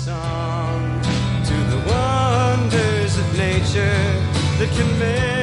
song to the wonders of nature that can make